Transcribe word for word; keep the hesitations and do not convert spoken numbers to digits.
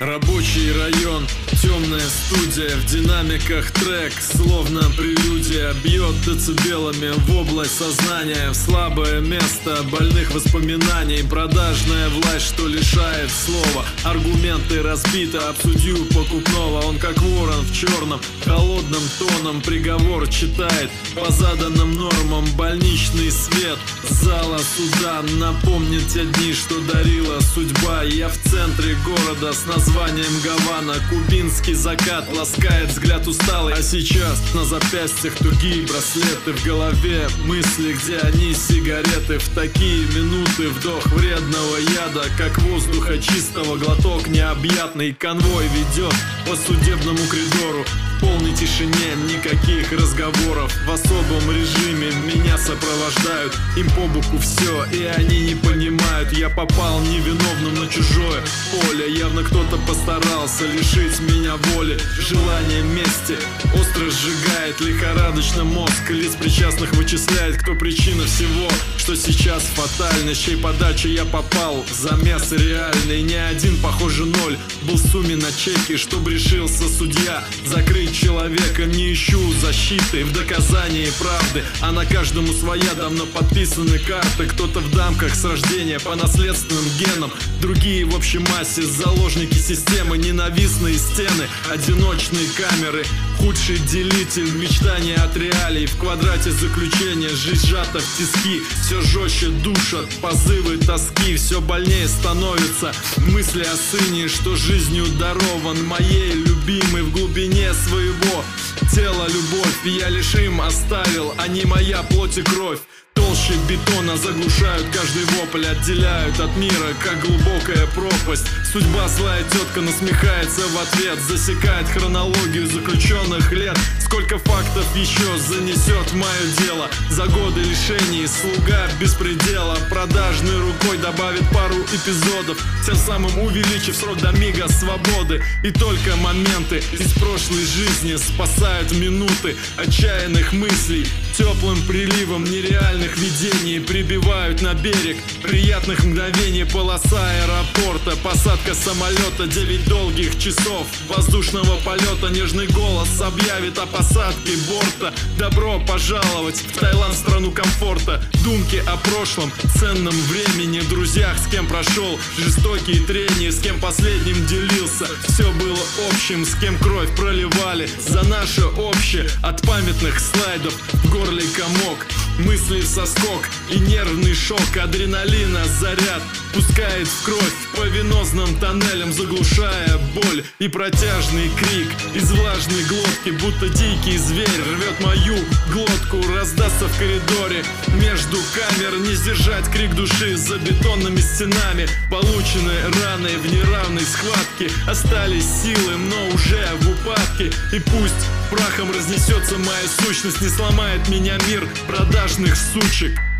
Рабочий район, темная студия, в динамиках трек, словно прелюдия, бьет децибелами в область сознания, в слабое место больных воспоминаний. Продажная власть, что лишает слова, аргументы разбиты об судью покупного. Он как ворон в черном, холодным тоном приговор читает по заданным нормам. Больничный свет зала суда напомнит те дни, что дарила судьба. Я в центре города с названием Гавана. Кубинский закат ласкает взгляд усталый. А сейчас на запястьях тугие браслеты, в голове мысли, где они сигареты. В такие минуты вдох вредного яда, как воздуха чистого глоток необъятный. Конвой ведет по судебному коридору, в полной тишине никаких разговоров. В особом режиме меня сопровождают, им по боку все, и они не понимают. Я попал невиновным на чужое поле, явно кто-то постарался лишить меня воли. Желание мести остро сжигает лихорадочно мозг, лиц причастных вычисляет, кто причина всего, что сейчас фатально. С чьей подачи я попал в замес реальный. Ни один, похоже, ноль был в сумме на чеке, чтоб решился судья закрыть человека. Не ищу защиты в доказании правды, а на каждому своя, давно подписаны карты. Кто-то в дамках с рождения по наследственным генам, другие в общей массе заложники системы. Ненавистные стены, одиночные камеры, худший делитель мечтания от реалий. В квадрате заключения жизнь сжата в тиски, все жестче душат позывы тоски. Все больнее становится мысли о сыне, что жизнью дарован моей любимой. В глубине своего тела любовь я лишь им оставил, а не моя плоть и кровь. Толще бетона заглушают каждый вопль, отделяют от мира, как глубокая пропасть. Судьба злая тетка насмехается в ответ, засекает хронологию заключенных лет. Сколько фактов еще занесет в мое дело? За годы лишений слуга беспредела продажной рукой добавит пару эпизодов, тем самым увеличив срок до мига свободы. И только моменты из прошлой жизни спасают минуты отчаянных мыслей. Теплым приливом нереальных видений прибивают на берег приятных мгновений. Полоса аэропорта, посадка самолета, девять долгих часов воздушного полета. Нежный голос объявит о посадке борта. Добро пожаловать в Таиланд, страну комфорта. Думки о прошлом, ценном времени, друзьях, с кем прошел жестокие трения, с кем последним делился. Все было общим, с кем кровь проливали за наше общее. От памятных слайдов в горле комок, мысли в соскок и нервный шок. Адреналина заряд пускает в кровь по венозным тоннелям, заглушая боль и протяжный крик из влажной глотки, будто дикий зверь рвет мою глотку. Раздастся в коридоре между камер, не сдержать крик души за бетонными стенами. Полученные раны в неравной схватке, остались силы, но уже в упадке. И пусть прахом разнесется моя сущность, не сломает меня мир продажных сучек.